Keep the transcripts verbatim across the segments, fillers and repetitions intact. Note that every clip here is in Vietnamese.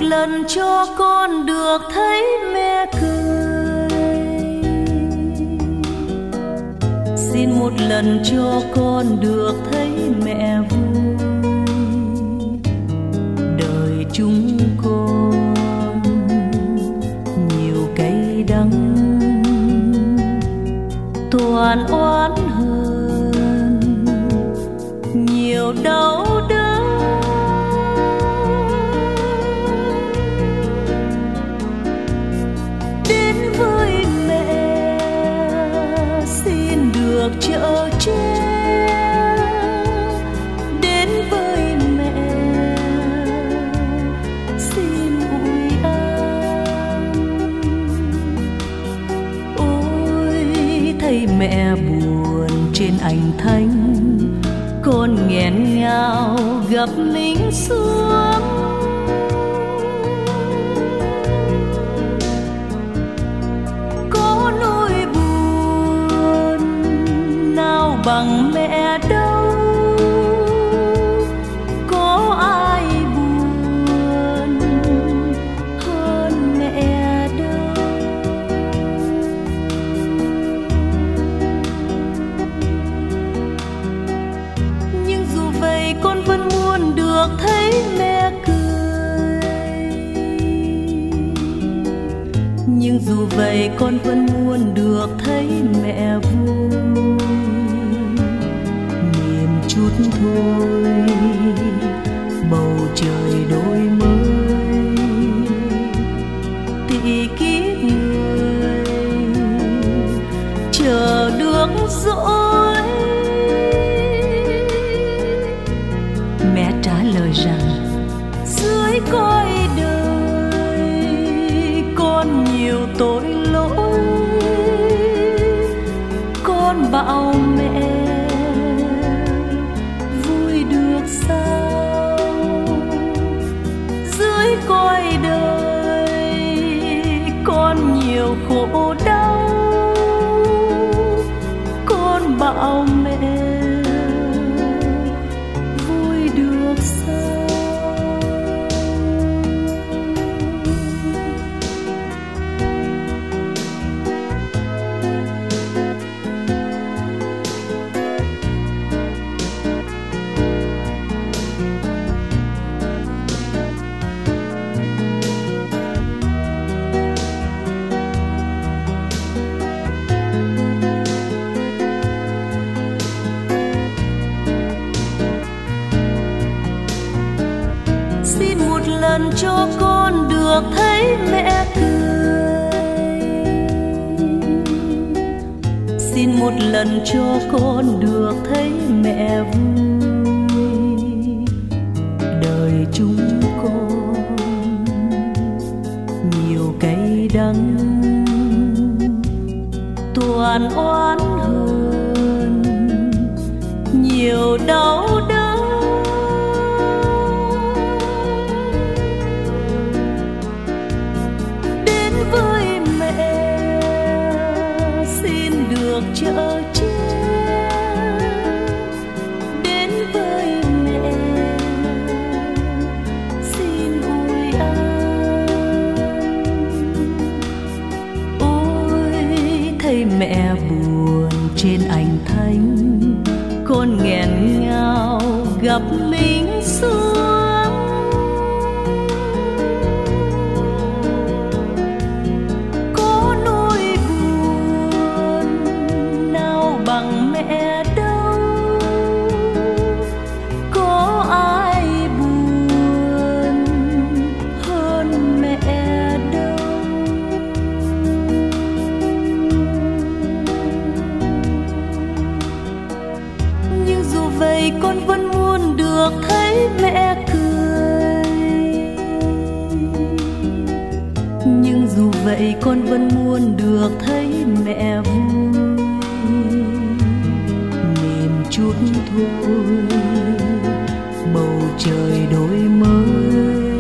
lần cho con được thấy mẹ cười, xin một lần cho con được thấy mẹ vui. Đời chúng con nhiều cay đắng, toàn oán hờn, nhiều đau đớn. Đến với mẹ xin được chở che, đến với mẹ xin ủi an. Ôi thấy mẹ buồn trên ảnh thánh, con nghẹn ngào gặp mình xuống. Có nỗi buồn nào bằng mẹ đâu, có ai buồn hơn mẹ đâu. Nhưng dù vậy con vẫn muốn được thấy mẹ cười, nhưng dù vậy con vẫn muốn được thấy mẹ vui. Niềm chút thôi bầu trời đổi mới, tỷ kiếp người chờ được dỗi. Mẹ trả lời rằng dưới cõi đời con nhiều tội lỗi, con bảo mẹ vui được sao. Dưới cõi đời con nhiều khổ đau, con bảo mẹ vui được sao. Xin một lần cho con được thấy mẹ cười, xin một lần cho con được thấy mẹ vui. Đời chúng con nhiều cay đắng, toàn oán hờn, nhiều đau đớn. Đến với mẹ xin được chở che, đến với mẹ xin ủi an. Ôi thấy mẹ buồn trên ảnh thánh, con nghẹn ngào gặp mình xuống. Có nỗi buồn nào bằng mẹ đâu, có ai buồn hơn mẹ đâu. Nhưng dù vậy con vẫn muốn được thấy mẹ cười, nhưng dù vậy con vẫn muốn được thấy mẹ vui. Niềm chút thôi bầu trời đổi mới,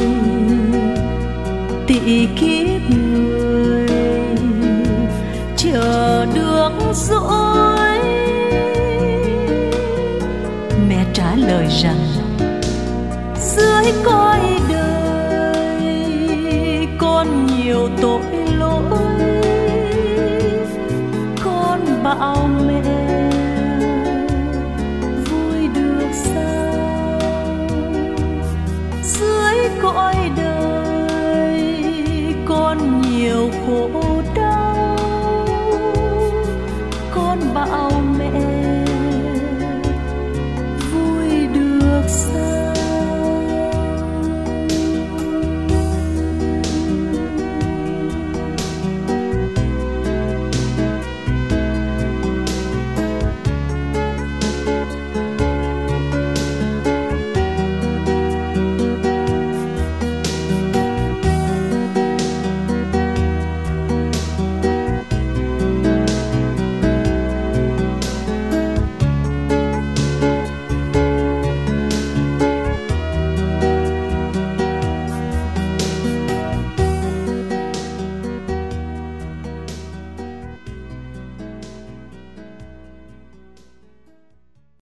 tỷ kiếp người chờ được dỗi. Mẹ trả lời rằng dưới cõi đời nhiều tội lỗi. Con bảo mẹ vui được sao, dưới cõi đời con nhiều khổ